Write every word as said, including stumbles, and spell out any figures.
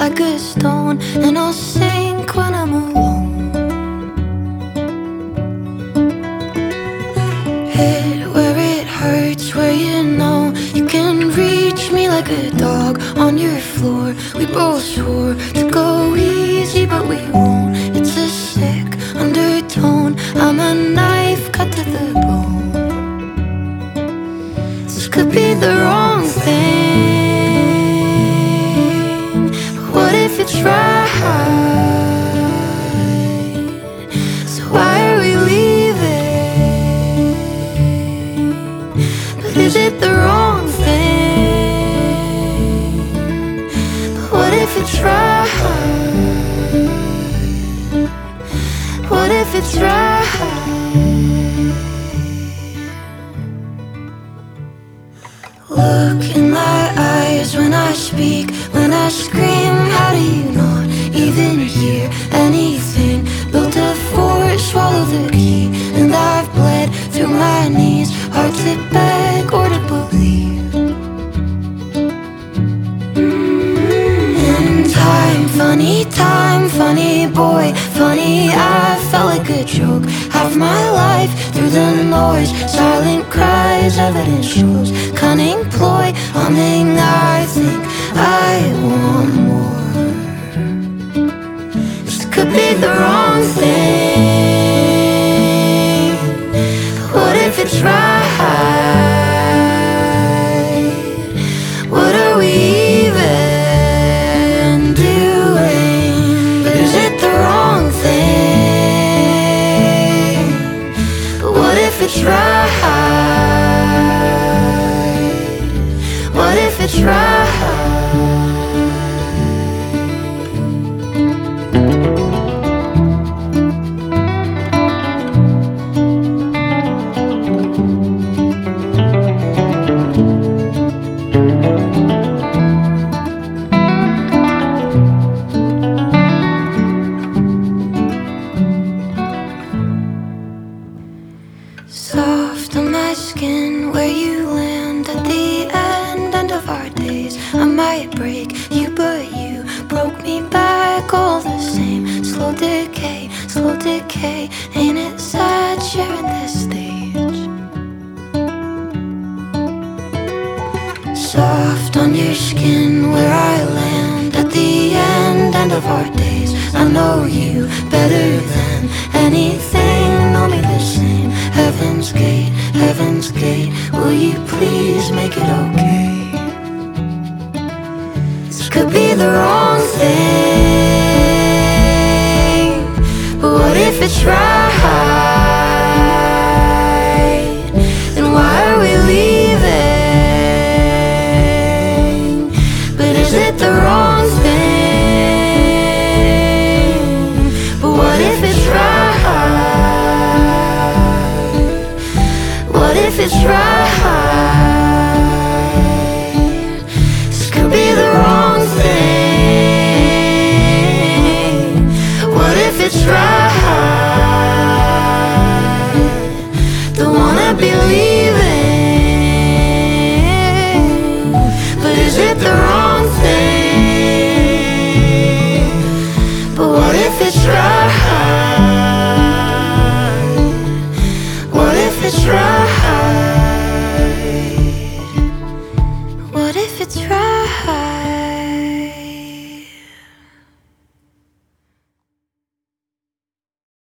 like a stone, and I'll sink when I'm alone. Hit where it hurts, where you know you can reach me like a dog on your floor. We both swore to go easy, but we won't. It's a sick undertone. I'm a knife cut to the bone. This could be the wrong thing, but what if it's right? So why are we leaving? But is it the wrong thing? But what if it's right? What if it's right? Look in my eyes when I speak, when I scream. How do you not even hear anything? Built a fort, swallow the key, and I've bled through my knees. Hard to beg or to believe. In time, funny time, funny boy, funny. I felt like a joke. Half my life through the noise, silent cries, evidence shows. Cunning ploy, humming, I think I want more. This could be the wrong thing, but what if it's right? What are we even doing? But is it the wrong thing? But what if it's right? What if it's right? Soft on my skin, where you land at the end, end of our days. I might break you, but you broke me back all the same. Slow decay, slow decay. Ain't it sad sharing this stage? Soft on your skin, where I land at the end, end of our days. I know you better than anything, know me the same. Heaven's gate, heaven's gate, will you please make it okay? This could be the wrong thing, but what if it's right? Then why are we leaving? But is it the wrong thing? But what if it's right? What if it's right?